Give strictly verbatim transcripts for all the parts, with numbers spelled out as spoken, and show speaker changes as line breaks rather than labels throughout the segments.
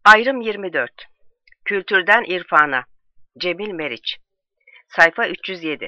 Ayrım yirmi dört. Kültürden İrfana. Cemil Meriç. Sayfa üç yüz yedi.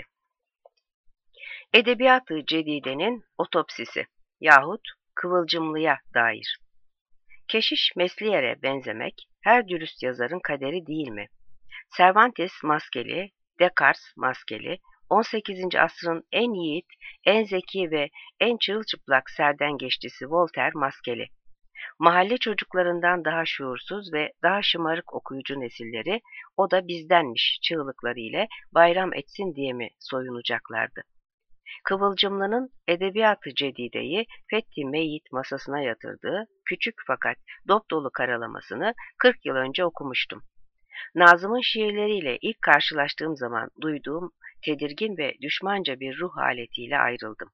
Edebiyat-ı Cedide'nin otopsisi yahut Kıvılcımlı'ya dair. Keşiş Mesliyer'e benzemek her dürüst yazarın kaderi değil mi? Cervantes maskeli, Descartes maskeli, on sekizinci asrın en yiğit, en zeki ve en çırılçıplak serdengeçlisi Voltaire maskeli. Mahalle çocuklarından daha şuursuz ve daha şımarık okuyucu nesilleri o da bizdenmiş çığlıkları ile bayram etsin diye mi soyunacaklardı? Kıvılcımlı'nın Edebiyat-ı Cedide'yi Fethi Meyit masasına yatırdığı küçük fakat dopdolu karalamasını kırk yıl önce okumuştum. Nazım'ın şiirleriyle ilk karşılaştığım zaman duyduğum tedirgin ve düşmanca bir ruh haletiyle ayrıldım.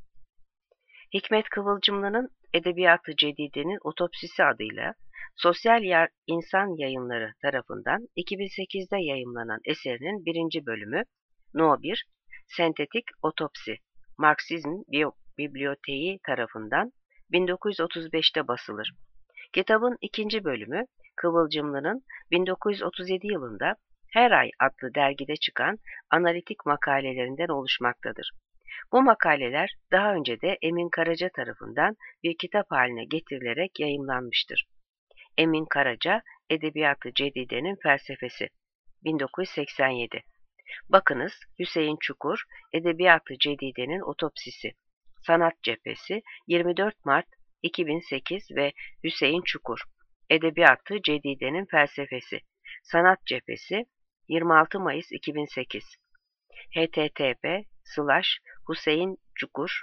Hikmet Kıvılcımlı'nın Edebiyat-ı Cedide'nin Otopsisi adıyla Sosyal Yar İnsan Yayınları tarafından iki bin sekizde yayımlanan eserinin birinci bölümü No bir Sentetik Otopsi Marksizm Biblioteği tarafından bin dokuz yüz otuz beşte basılır. Kitabın ikinci bölümü Kıvılcımlı'nın bin dokuz yüz otuz yedi yılında Her Ay adlı dergide çıkan analitik makalelerinden oluşmaktadır. Bu makaleler daha önce de Emin Karaca tarafından bir kitap haline getirilerek yayımlanmıştır. Emin Karaca, Edebiyat-ı Cedide'nin Felsefesi, bin dokuz yüz seksen yedi. Bakınız Hüseyin Çukur, Edebiyat-ı Cedide'nin Otopsisi, Sanat Cephesi, yirmi dört Mart iki bin sekiz ve Hüseyin Çukur, Edebiyat-ı Cedide'nin Felsefesi, Sanat Cephesi, yirmi altı Mayıs iki bin sekiz. h t t p slash huseyincukur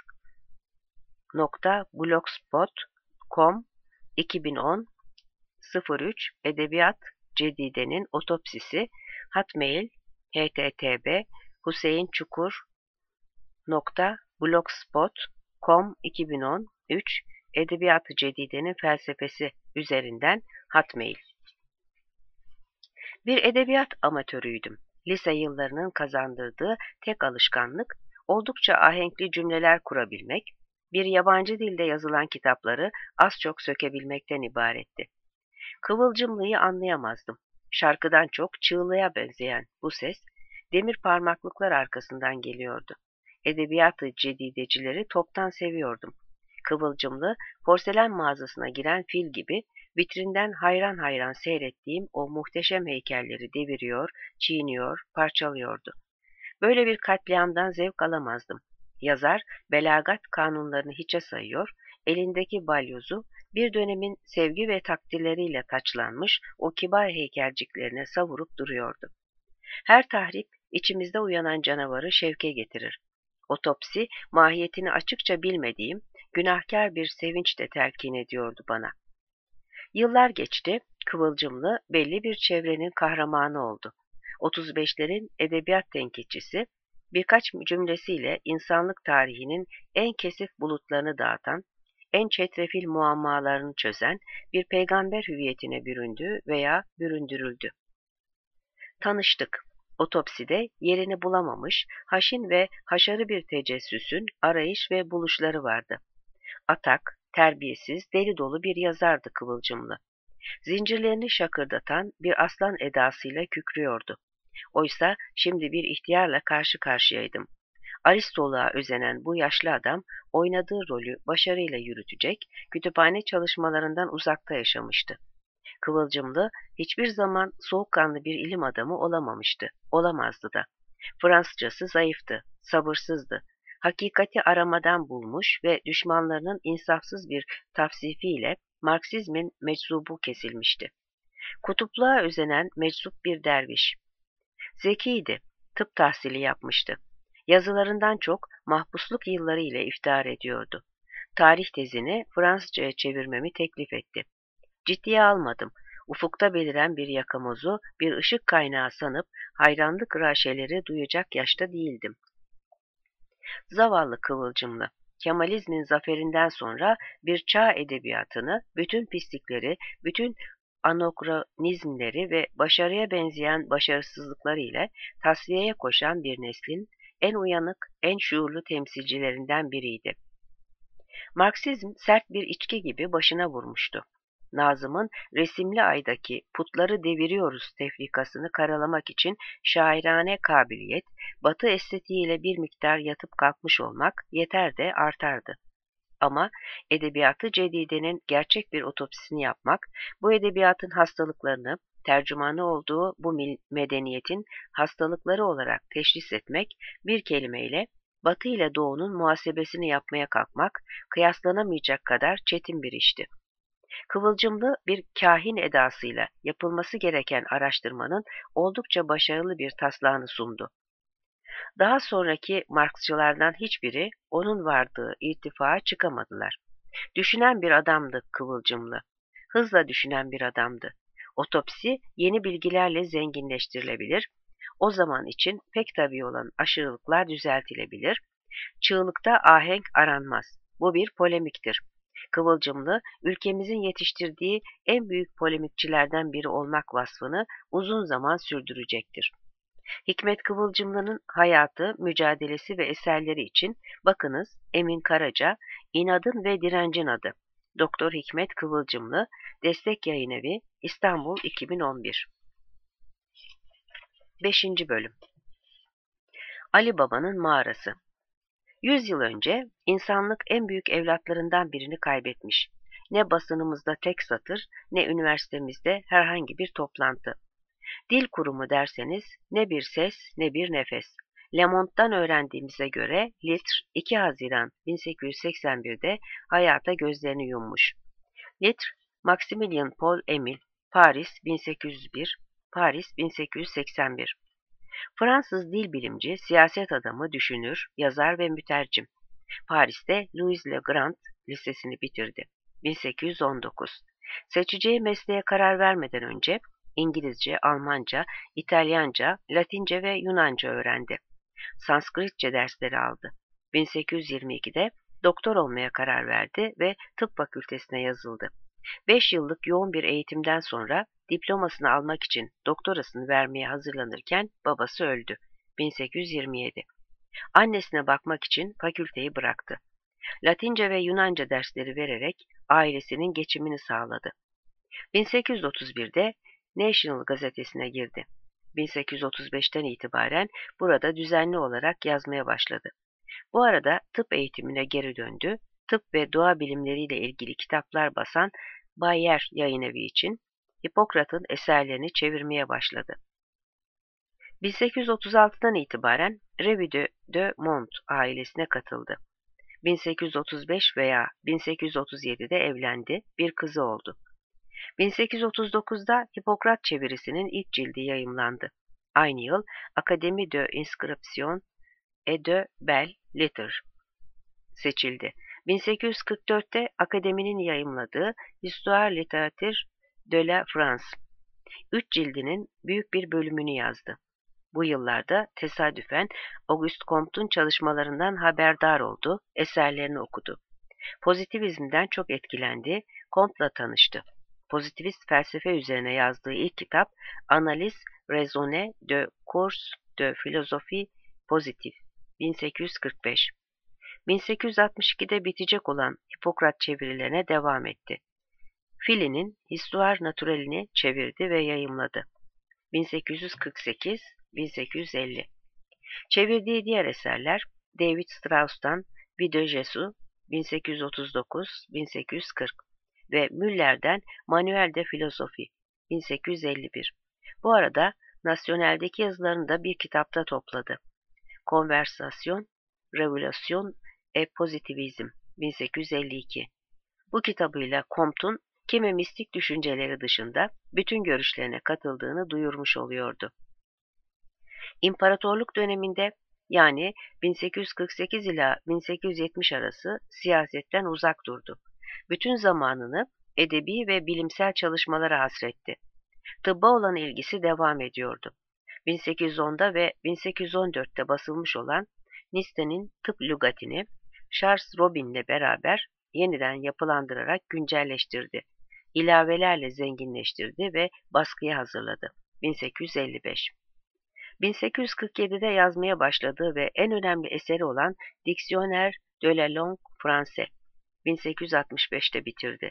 nokta blogspot nokta com iki bin on sıfır üç Edebiyat Cedide'nin Otopsisi Hotmail http huseyincukur nokta blogspot nokta com iki bin on üç Edebiyat-ı Cedide'nin Felsefesi üzerinden Hotmail. Bir edebiyat amatörüydüm. Lise yıllarının kazandırdığı tek alışkanlık, oldukça ahenkli cümleler kurabilmek, bir yabancı dilde yazılan kitapları az çok sökebilmekten ibaretti. Kıvılcımlıyı anlayamazdım. Şarkıdan çok çığlığa benzeyen bu ses, demir parmaklıklar arkasından geliyordu. Edebiyat-ı Cedidecileri toptan seviyordum. Kıvılcımlı, porselen mağazasına giren fil gibi, vitrinden hayran hayran seyrettiğim o muhteşem heykelleri deviriyor, çiğniyor, parçalıyordu. Böyle bir katliamdan zevk alamazdım. Yazar, belagat kanunlarını hiçe sayıyor, elindeki balyozu bir dönemin sevgi ve takdirleriyle taçlanmış o kibar heykelciklerine savurup duruyordu. Her tahrip, içimizde uyanan canavarı şevke getirir. Otopsi, mahiyetini açıkça bilmediğim, günahkar bir sevinç de telkin ediyordu bana. Yıllar geçti, Kıvılcımlı belli bir çevrenin kahramanı oldu. otuz beşlerin edebiyat tenkitçisi, birkaç cümlesiyle insanlık tarihinin en kesif bulutlarını dağıtan, en çetrefil muammalarını çözen bir peygamber hüviyetine büründü veya büründürüldü. Tanıştık. Otopside yerini bulamamış, haşin ve haşarı bir tecessüsün arayış ve buluşları vardı. Atak, terbiyesiz, deli dolu bir yazardı Kıvılcımlı. Zincirlerini şakırdatan bir aslan edasıyla kükrüyordu. Oysa şimdi bir ihtiyarla karşı karşıyaydım. Aristoluğa özenen bu yaşlı adam oynadığı rolü başarıyla yürütecek, kütüphane çalışmalarından uzakta yaşamıştı. Kıvılcımlı hiçbir zaman soğukkanlı bir ilim adamı olamamıştı, olamazdı da. Fransızcası zayıftı, sabırsızdı. Hakikati aramadan bulmuş ve düşmanlarının insafsız bir tavsifiyle Marksizmin meczubu kesilmişti. Kutupluğa özenen meczup bir derviş. Zekiydi, tıp tahsili yapmıştı. Yazılarından çok mahpusluk yılları ile iftihar ediyordu. Tarih tezini Fransızcaya çevirmemi teklif etti. Ciddiye almadım. Ufukta beliren bir yakamozu bir ışık kaynağı sanıp hayranlık raşeleri duyacak yaşta değildim. Zavallı Kıvılcımlı, Kemalizmin zaferinden sonra bir çağ edebiyatını, bütün pislikleri, bütün anokronizmleri ve başarıya benzeyen başarısızlıkları ile tasfiyeye koşan bir neslin en uyanık, en şuurlu temsilcilerinden biriydi. Marksizm sert bir içki gibi başına vurmuştu. Nazım'ın Resimli Ay'daki "Putları deviriyoruz" tefrikasını karalamak için şairane kabiliyet, Batı estetiğiyle bir miktar yatıp kalkmış olmak yeter de artardı. Ama edebiyatı cedidenin gerçek bir otopsisini yapmak, bu edebiyatın hastalıklarını, tercümanı olduğu bu medeniyetin hastalıkları olarak teşhis etmek, bir kelimeyle Batı ile Doğu'nun muhasebesini yapmaya kalkmak, kıyaslanamayacak kadar çetin bir işti. Kıvılcımlı bir kahin edasıyla yapılması gereken araştırmanın oldukça başarılı bir taslağını sundu. Daha sonraki Marksçılardan hiçbiri onun vardığı irtifaya çıkamadılar. Düşünen bir adamdı Kıvılcımlı. Hızla düşünen bir adamdı. Otopsi yeni bilgilerle zenginleştirilebilir, o zaman için pek tabii olan aşırılıklar düzeltilebilir, çığlıkta ahenk aranmaz. Bu bir polemiktir. Kıvılcımlı, ülkemizin yetiştirdiği en büyük polemikçilerden biri olmak vasfını uzun zaman sürdürecektir. Hikmet Kıvılcımlı'nın hayatı, mücadelesi ve eserleri için bakınız Emin Karaca, İnadın ve Direncin Adı. Doktor Hikmet Kıvılcımlı, Destek Yayınevi, İstanbul iki bin on bir. beşinci Bölüm Ali Baba'nın Mağarası. Yüz yıl önce insanlık en büyük evlatlarından birini kaybetmiş. Ne basınımızda tek satır, ne üniversitemizde herhangi bir toplantı. Dil kurumu derseniz ne bir ses ne bir nefes. Le Monde'dan öğrendiğimize göre Litre iki Haziran bin sekiz yüz seksen bir'de hayata gözlerini yummuş. Litre, Maximilien Paul Emile, Paris bin sekiz yüz bir, Paris bin sekiz yüz seksen bir. Fransız dil bilimci, siyaset adamı, düşünür, yazar ve mütercim. Paris'te Louis Le Grand Lisesi'ni bitirdi. bin sekiz yüz on dokuz. Seçeceği mesleğe karar vermeden önce İngilizce, Almanca, İtalyanca, Latince ve Yunanca öğrendi. Sanskritçe dersleri aldı. bin sekiz yüz yirmi iki'de doktor olmaya karar verdi ve tıp fakültesine yazıldı. Beş yıllık yoğun bir eğitimden sonra diplomasını almak için doktorasını vermeye hazırlanırken babası öldü. bin sekiz yüz yirmi yedi. Annesine bakmak için fakülteyi bıraktı. Latince ve Yunanca dersleri vererek ailesinin geçimini sağladı. bin sekiz yüz otuz bir'de National gazetesine girdi. bin sekiz yüz otuz beş'ten itibaren burada düzenli olarak yazmaya başladı. Bu arada tıp eğitimine geri döndü, tıp ve doğa bilimleriyle ilgili kitaplar basan Bayer Yayınevi için Hipokrat'ın eserlerini çevirmeye başladı. bin sekiz yüz otuz altı'dan itibaren Revue de, de Monde ailesine katıldı. bin sekiz yüz otuz beş veya bin sekiz yüz otuz yedi'de evlendi, bir kızı oldu. bin sekiz yüz otuz dokuz'da Hipokrat çevirisinin ilk cildi yayımlandı. Aynı yıl Académie de Inscription et de Belles Lettres seçildi. bin sekiz yüz kırk dört'te Akademinin yayımladığı Histoire littéraire de la France, üç cildinin büyük bir bölümünü yazdı. Bu yıllarda tesadüfen Auguste Comte'un çalışmalarından haberdar oldu, eserlerini okudu. Pozitivizmden çok etkilendi, Comte'la tanıştı. Pozitivist felsefe üzerine yazdığı ilk kitap Analyse raisonnée de cours de philosophie positive bin sekiz yüz kırk beş. bin sekiz yüz altmış iki'de bitecek olan Hipokrat çevirilerine devam etti. Fili'nin Histoire Naturelle'ini çevirdi ve yayımladı. bin sekiz yüz kırk sekiz bin sekiz yüz elli. Çevirdiği diğer eserler David Strauss'tan Vie de Jésus bin sekiz yüz otuz dokuz bin sekiz yüz kırk ve Müller'den Manuel de Philosophie bin sekiz yüz elli bir. Bu arada National'deki yazılarını da bir kitapta topladı. Conversation, Révolution et Positivisme bin sekiz yüz elli iki. Bu kitabıyla Comte'un kimi mistik düşünceleri dışında bütün görüşlerine katıldığını duyurmuş oluyordu. İmparatorluk döneminde, yani bin sekiz yüz kırk sekiz ila bin sekiz yüz yetmiş arası siyasetten uzak durdu. Bütün zamanını edebi ve bilimsel çalışmalara hasretti. Tıbba olan ilgisi devam ediyordu. bin sekiz yüz on'da ve bin sekiz yüz on dört'te basılmış olan Nice'nin tıp lügatini Charles Robin'le beraber yeniden yapılandırarak güncelleştirdi. İlavelerle zenginleştirdi ve baskıya hazırladı. bin sekiz yüz elli beş. bin sekiz yüz kırk yedi'de yazmaya başladığı ve en önemli eseri olan Dictionnaire de la langue française bin sekiz yüz altmış beş'te bitirdi.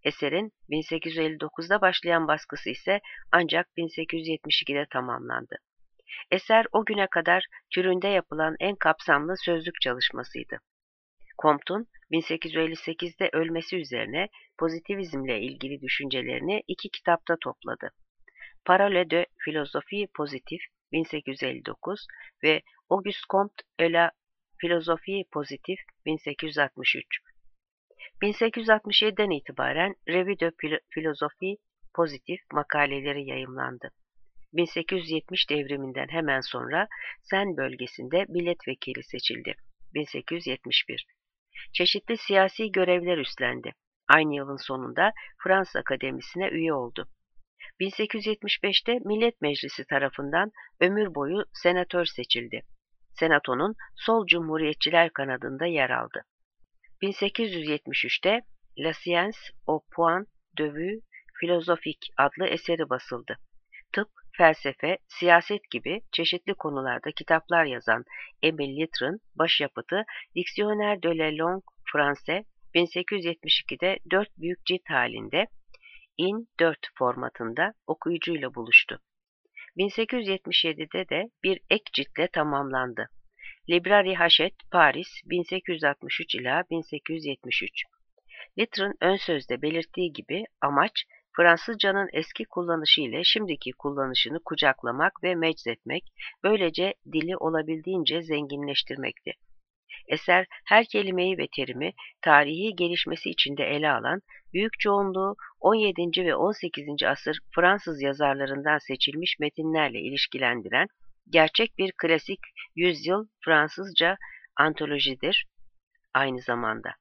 Eserin bin sekiz yüz elli dokuzda başlayan baskısı ise ancak bin sekiz yüz yetmiş ikide tamamlandı. Eser o güne kadar türünde yapılan en kapsamlı sözlük çalışmasıydı. Comte'un bin sekiz yüz elli sekizde ölmesi üzerine pozitivizmle ilgili düşüncelerini iki kitapta topladı. Parole de philosophie positive bin sekiz yüz elli dokuz ve Auguste Comte et la philosophie positive bin sekiz yüz altmış üç. bin sekiz yüz altmış yediden itibaren Revue de philosophie positive makaleleri yayımlandı. bin sekiz yüz yetmiş devriminden hemen sonra Sen bölgesinde milletvekili seçildi. bin sekiz yüz yetmiş bir. Çeşitli siyasi görevler üstlendi. Aynı yılın sonunda Fransız Akademisi'ne üye oldu. bin sekiz yüz yetmiş beşte Millet Meclisi tarafından ömür boyu senatör seçildi. Senatonun sol cumhuriyetçiler kanadında yer aldı. bin sekiz yüz yetmiş üçte La Science au point de vue philosophique adlı eseri basıldı. Tıp, felsefe, siyaset gibi çeşitli konularda kitaplar yazan Émile Littr'ın başyapıtı Dictionnaire de la langue française bin sekiz yüz yetmiş ikide dört büyük cilt halinde in dört formatında okuyucuyla buluştu. bin sekiz yüz yetmiş yedide de bir ek ciltle tamamlandı. Librairie Hachette, Paris, bin sekiz yüz altmış üç ila bin sekiz yüz yetmiş üç. Littr'ın ön sözde belirttiği gibi amaç, Fransızcanın eski kullanışı ile şimdiki kullanışını kucaklamak ve meczetmek, böylece dili olabildiğince zenginleştirmekti. Eser her kelimeyi ve terimi tarihi gelişmesi içinde ele alan, büyük çoğunluğu on yedinci ve on sekizinci asır Fransız yazarlarından seçilmiş metinlerle ilişkilendiren, gerçek bir klasik yüzyıl Fransızca antolojidir aynı zamanda.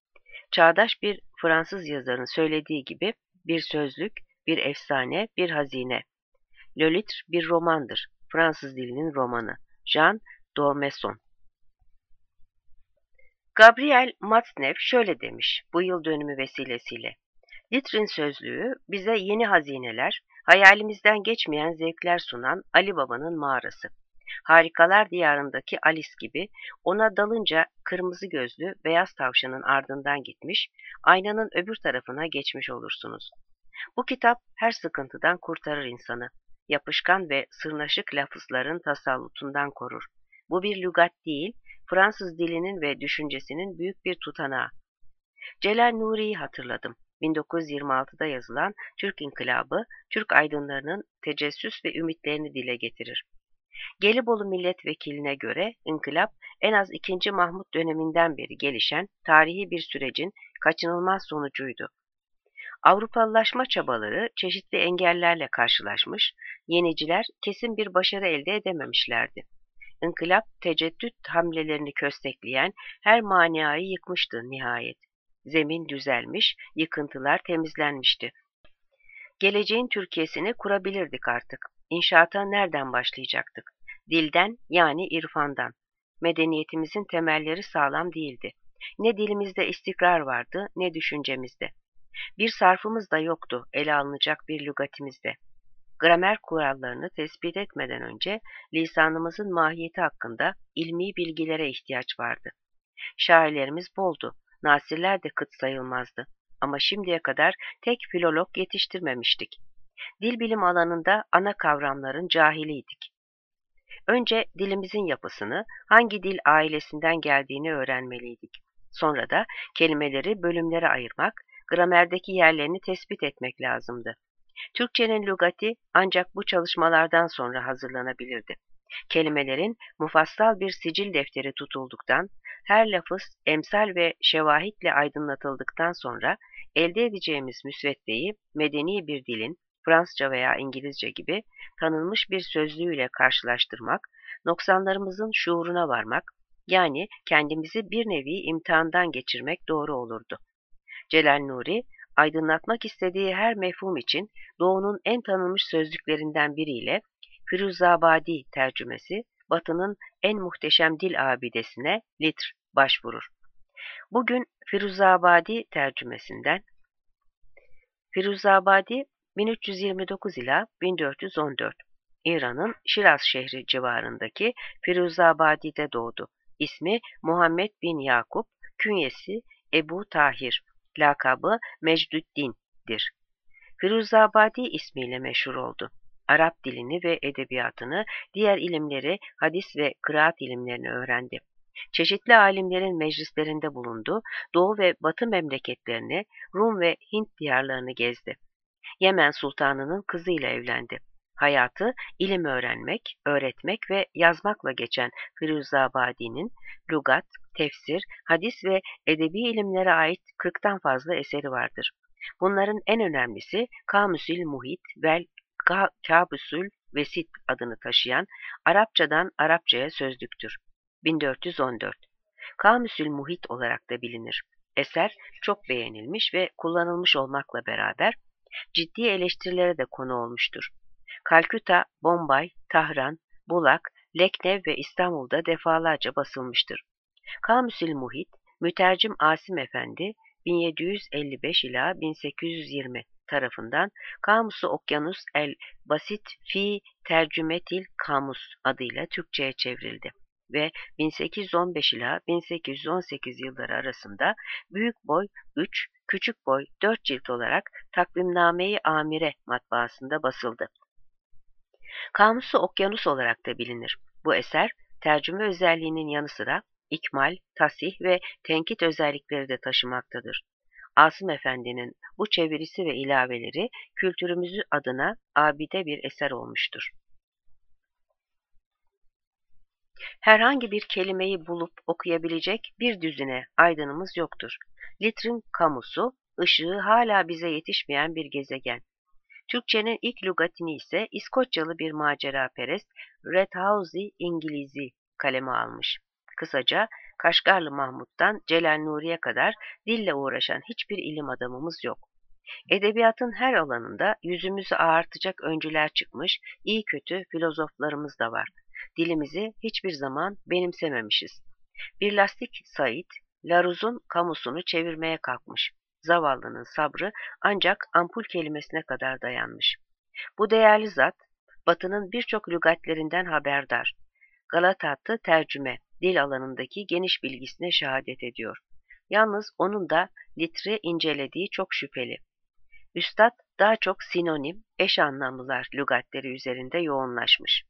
Çağdaş bir Fransız yazarın söylediği gibi bir sözlük, bir efsane, bir hazine. Le Litre bir romandır. Fransız dilinin romanı. Jean d'Ormesson. Gabriel Matzneff şöyle demiş bu yıl dönümü vesilesiyle. Littr'in sözlüğü bize yeni hazineler, hayalimizden geçmeyen zevkler sunan Ali Baba'nın mağarası. Harikalar diyarındaki Alice gibi ona dalınca kırmızı gözlü beyaz tavşanın ardından gitmiş, aynanın öbür tarafına geçmiş olursunuz. Bu kitap her sıkıntıdan kurtarır insanı. Yapışkan ve sırnaşık lafızların tasallutundan korur. Bu bir lügat değil, Fransız dilinin ve düşüncesinin büyük bir tutanağı. Celal Nuri'yi hatırladım. bin dokuz yüz yirmi altıda yazılan Türk İnkılabı, Türk aydınlarının tecessüs ve ümitlerini dile getirir. Gelibolu milletvekiline göre inkılap en az ikinci Mahmut döneminden beri gelişen tarihi bir sürecin kaçınılmaz sonucuydu. Avrupalılaşma çabaları çeşitli engellerle karşılaşmış, yeniciler kesin bir başarı elde edememişlerdi. İnkılap teceddüt hamlelerini köstekleyen her maniayı yıkmıştı nihayet. Zemin düzelmiş, yıkıntılar temizlenmişti. Geleceğin Türkiye'sini kurabilirdik artık. İnşaata nereden başlayacaktık? Dilden, yani irfandan. Medeniyetimizin temelleri sağlam değildi. Ne dilimizde istikrar vardı, ne düşüncemizde. Bir sarfımız da yoktu ele alınacak bir lügatimizde. Gramer kurallarını tespit etmeden önce lisanımızın mahiyeti hakkında ilmi bilgilere ihtiyaç vardı. Şairlerimiz boldu, nasirler de kıt sayılmazdı. Ama şimdiye kadar tek filolog yetiştirmemiştik. Dil bilim alanında ana kavramların cahiliydik. Önce dilimizin yapısını, hangi dil ailesinden geldiğini öğrenmeliydik. Sonra da kelimeleri bölümlere ayırmak, gramerdeki yerlerini tespit etmek lazımdı. Türkçenin lügati ancak bu çalışmalardan sonra hazırlanabilirdi. Kelimelerin mufassal bir sicil defteri tutulduktan, her lafız emsal ve şevahitle aydınlatıldıktan sonra elde edeceğimiz müsveddeyi medeni bir dilin, Fransızca veya İngilizce gibi tanınmış bir sözlüğüyle karşılaştırmak, noksanlarımızın şuuruna varmak, yani kendimizi bir nevi imtihandan geçirmek doğru olurdu. Celal Nuri, aydınlatmak istediği her mefhum için Doğu'nun en tanınmış sözlüklerinden biriyle Firuzabadi tercümesi, Batı'nın en muhteşem dil abidesine Litr başvurur. Bugün Firuzabadi tercümesinden Firuzabadi bin üç yüz yirmi dokuz ila bin dört yüz on dört İran'ın Şiraz şehri civarındaki Firuzabadi'de doğdu. İsmi Muhammed bin Yakup, künyesi Ebu Tahir. lakabı Mecdüddin'dir. Firuzabadi ismiyle meşhur oldu. Arap dilini ve edebiyatını, diğer ilimleri, hadis ve kıraat ilimlerini öğrendi. Çeşitli alimlerin meclislerinde bulundu, Doğu ve Batı memleketlerini, Rum ve Hint diyarlarını gezdi. Yemen Sultanı'nın kızıyla evlendi. Hayatı ilim öğrenmek, öğretmek ve yazmakla geçen Firuzabadi'nin lügat, tefsir, hadis ve edebi ilimlere ait kırktan fazla eseri vardır. Bunların en önemlisi Kamüsül Muhit vel Kâbüsül Vesit adını taşıyan Arapçadan Arapçaya sözlüktür. bin dört yüz on dört. Kamüsül Muhit olarak da bilinir. Eser çok beğenilmiş ve kullanılmış olmakla beraber ciddi eleştirilere de konu olmuştur. Kalküta, Bombay, Tahran, Bulak, Leknev ve İstanbul'da defalarca basılmıştır. Kamüsül Muhit, mütercim Asim Efendi bin yedi yüz elli beş ila bin sekiz yüz yirmi tarafından Kamusu Okyanus el Basit fi Tercümetil Kamus adıyla Türkçe'ye çevrildi ve bin sekiz yüz on beş ila bin sekiz yüz on sekiz yılları arasında büyük boy üç, küçük boy dört cilt olarak Takvimname-i Amire matbaasında basıldı. Kamusu Okyanus olarak da bilinir. Bu eser tercüme özelliğinin yanı sıra ikmal, tasih ve tenkit özellikleri de taşımaktadır. Asım Efendi'nin bu çevirisi ve ilaveleri kültürümüzü adına abide bir eser olmuştur. Herhangi bir kelimeyi bulup okuyabilecek bir düzine aydınımız yoktur. Litrin kamusu, ışığı hala bize yetişmeyen bir gezegen. Türkçenin ilk lügatini ise İskoçyalı bir maceraperest Redhausi İngilizi kaleme almış. Kısaca Kaşgarlı Mahmud'dan Celal Nuri'ye kadar dille uğraşan hiçbir ilim adamımız yok. Edebiyatın her alanında yüzümüzü ağartacak öncüler çıkmış, iyi kötü filozoflarımız da var. Dilimizi hiçbir zaman benimsememişiz. Bir lastik Said, Laroux'un kamusunu çevirmeye kalkmış. Zavallının sabrı ancak ampul kelimesine kadar dayanmış. Bu değerli zat, Batı'nın birçok lügatlerinden haberdar. Galatat'ı tercüme, dil alanındaki geniş bilgisine şehadet ediyor. Yalnız onun da litre incelediği çok şüpheli. Üstad daha çok sinonim, eş anlamlılar lügatleri üzerinde yoğunlaşmış.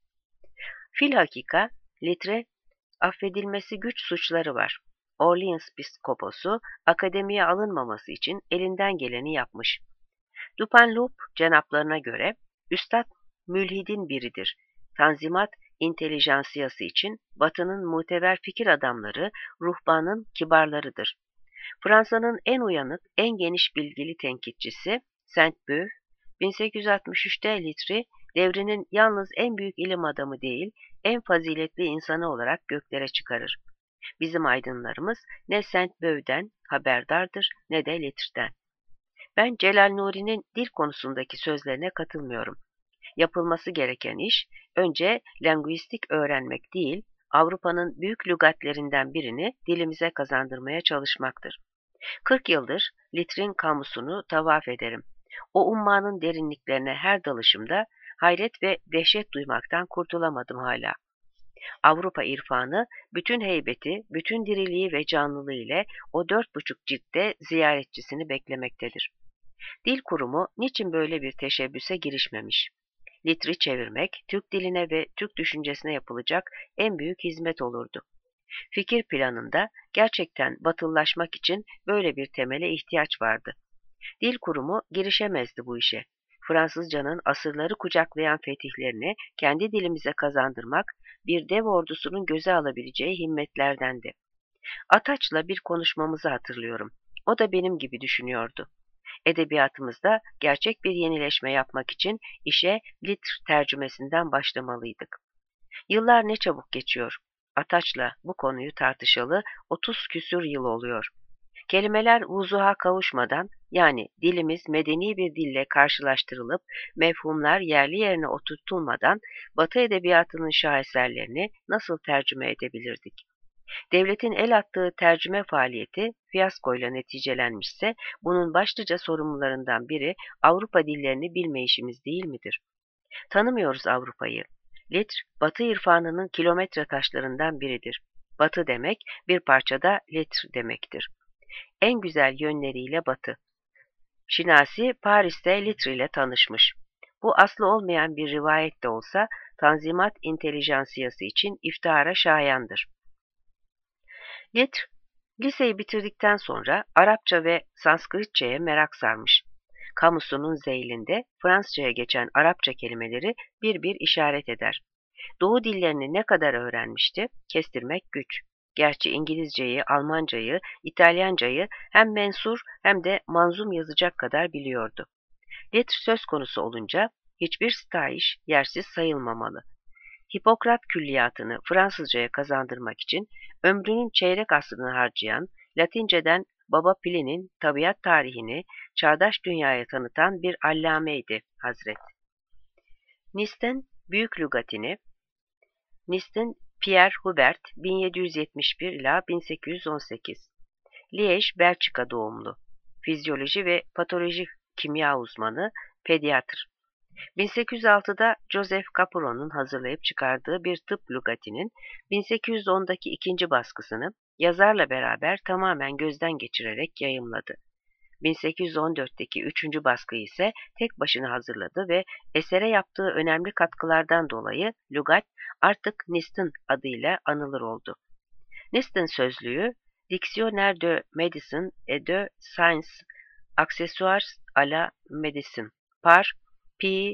Filhakika, litre, affedilmesi güç suçları var. Orleans Piskoposu, akademiye alınmaması için elinden geleni yapmış. Dupanloup cenaplarına göre, Üstad mülhidin biridir. Tanzimat intelijansiyası için Batı'nın muteber fikir adamları, ruhbanın kibarlarıdır. Fransa'nın en uyanık, en geniş bilgili tenkitçisi Sainte-Beuve, bin sekiz yüz altmış üçte Litri, devrinin yalnız en büyük ilim adamı değil, en faziletli insanı olarak göklere çıkarır. Bizim aydınlarımız ne Sainte-Beuve'den haberdardır ne de Litri'den. Ben Celal Nuri'nin dil konusundaki sözlerine katılmıyorum. Yapılması gereken iş, önce lingüistik öğrenmek değil, Avrupa'nın büyük lügatlerinden birini dilimize kazandırmaya çalışmaktır. Kırk yıldır Litrin kamusunu tavaf ederim. O ummanın derinliklerine her dalışımda hayret ve dehşet duymaktan kurtulamadım hala. Avrupa irfanı bütün heybeti, bütün diriliği ve canlılığı ile o dört buçuk ciltte ziyaretçisini beklemektedir. Dil kurumu niçin böyle bir teşebbüse girişmemiş? Litri çevirmek, Türk diline ve Türk düşüncesine yapılacak en büyük hizmet olurdu. Fikir planında gerçekten batıllaşmak için böyle bir temele ihtiyaç vardı. Dil kurumu girişemezdi bu işe. Fransızcanın asırları kucaklayan fetihlerini kendi dilimize kazandırmak bir dev ordusunun göze alabileceği himmetlerdendi. Ataç'la bir konuşmamızı hatırlıyorum. O da benim gibi düşünüyordu. Edebiyatımızda gerçek bir yenileşme yapmak için işe Litr tercümesinden başlamalıydık. Yıllar ne çabuk geçiyor. Ataç'la bu konuyu tartışalı otuz küsür yıl oluyor. Kelimeler vuzuha kavuşmadan, yani dilimiz medeni bir dille karşılaştırılıp mefhumlar yerli yerine oturtulmadan Batı edebiyatının şaheserlerini nasıl tercüme edebilirdik? Devletin el attığı tercüme faaliyeti fiyaskoyla neticelenmişse bunun başlıca sorumlularından biri Avrupa dillerini bilmeyişimiz değil midir? Tanımıyoruz Avrupa'yı. Litr, Batı irfanının kilometre taşlarından biridir. Batı demek bir parçada litr demektir. En güzel yönleriyle batı. Şinasi Paris'te Litre ile tanışmış. Bu aslı olmayan bir rivayet de olsa Tanzimat intelijansiyası için iftihara şayandır. Litre, liseyi bitirdikten sonra Arapça ve Sanskritçe'ye merak sarmış. Kamusunun zeylinde Fransızca'ya geçen Arapça kelimeleri bir bir işaret eder. Doğu dillerini ne kadar öğrenmişti, kestirmek güç. Gerçi İngilizceyi, Almancayı, İtalyancayı hem mensur hem de manzum yazacak kadar biliyordu. Litre söz konusu olunca hiçbir sitayiş yersiz sayılmamalı. Hipokrat külliyatını Fransızcaya kazandırmak için ömrünün çeyrek asrını harcayan, Latinceden Baba Pliny'nin tabiat tarihini çağdaş dünyaya tanıtan bir allameydi Hazret. Nist'in Büyük Lügatini, Nist'in Pierre Hubert bin yedi yüz yetmiş bir ila bin sekiz yüz on sekiz, Liège, Belçika doğumlu, fizyoloji ve patoloji kimya uzmanı, pediatr. bin sekiz yüz altıda Joseph Capuro'nun hazırlayıp çıkardığı bir tıp lügatinin bin sekiz yüz ondaki ikinci baskısını yazarla beraber tamamen gözden geçirerek yayımladı. bin sekiz yüz on dörtteki üçüncü baskıyı ise tek başına hazırladı ve esere yaptığı önemli katkılardan dolayı lügat artık Nist'in adıyla anılır oldu. Nist'in sözlüğü Dictionnaire de Médecine et de Sciences Accessoires à la Médecine par P.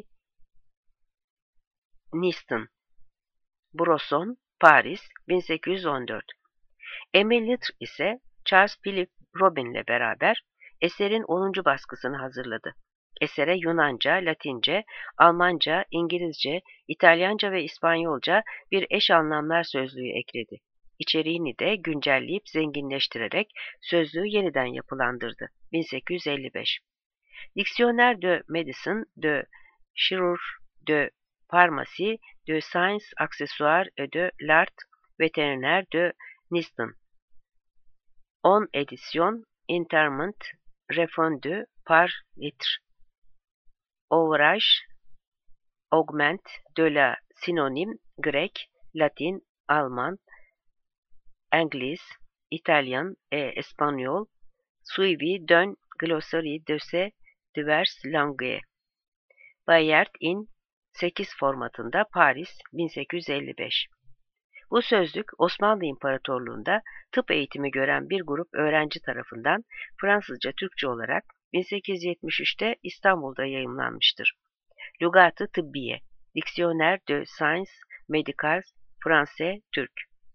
Niston, Brosson, Paris, bin sekiz yüz on dört. Emile Litre ise Charles Philip Robin ile beraber eserin onuncu baskısını hazırladı. Esere Yunanca, Latince, Almanca, İngilizce, İtalyanca ve İspanyolca bir eş anlamlar sözlüğü ekledi. İçeriğini de güncelleyip zenginleştirerek sözlüğü yeniden yapılandırdı. bin sekiz yüz elli beş. Dictionnaire de Médecine, de Chirurgie, de Pharmacie, de Sciences Accessoires et de l'Art Vétérinaire de Niston. on éditions entièrement refondues par Litre. Ouvrage augmente de la synonyme grec, latin, allemand, anglais, italien et espagnol, suivi d'un glossary de ces diverses langues. Bayard in sekiz formatında Paris, bin sekiz yüz elli beş. Bu sözlük Osmanlı İmparatorluğu'nda tıp eğitimi gören bir grup öğrenci tarafından Fransızca Türkçe olarak bin sekiz yüz yetmiş üçte İstanbul'da yayımlanmıştır. Lügat-ı Tıbbiye, Dictionnaire de Sciences Médicales Français Türk.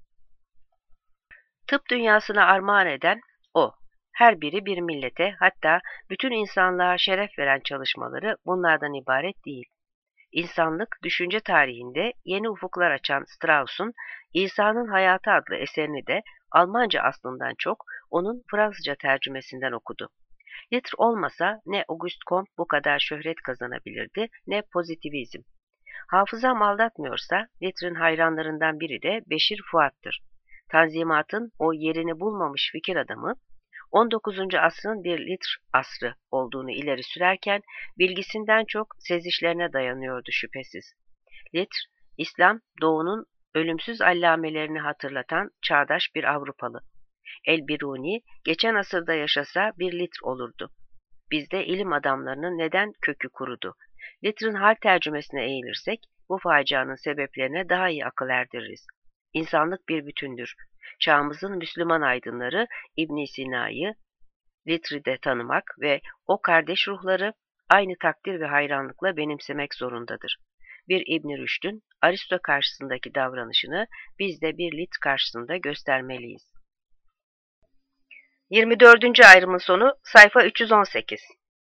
Tıp dünyasına armağan eden o. Her biri bir millete, hatta bütün insanlığa şeref veren çalışmaları bunlardan ibaret değil. İnsanlık düşünce tarihinde yeni ufuklar açan Strauss'un İsa'nın Hayatı adlı eserini de Almanca aslından çok onun Fransızca tercümesinden okudu. Litre olmasa ne Auguste Comte bu kadar şöhret kazanabilirdi ne pozitivizm. Hafızam aldatmıyorsa Litre'in hayranlarından biri de Beşir Fuat'tır. Tanzimat'ın o yerini bulmamış fikir adamı, on dokuzuncu asrın bir Litre asrı olduğunu ileri sürerken bilgisinden çok sezişlerine dayanıyordu şüphesiz. Litre, İslam, Doğu'nun ölümsüz allamelerini hatırlatan çağdaş bir Avrupalı. El-Biruni, geçen asırda yaşasa bir Litre olurdu. Bizde ilim adamlarının neden kökü kurudu? Litre'in hal tercümesine eğilirsek, bu facianın sebeplerine daha iyi akıl erdiririz. İnsanlık bir bütündür. Çağımızın Müslüman aydınları İbn Sina'yı Litre'de tanımak ve o kardeş ruhları aynı takdir ve hayranlıkla benimsemek zorundadır. Bir İbn Rüşd'ün Aristo karşısındaki davranışını biz de bir Litre karşısında göstermeliyiz. yirmi dördüncü ayrımın sonu sayfa üç yüz on sekiz.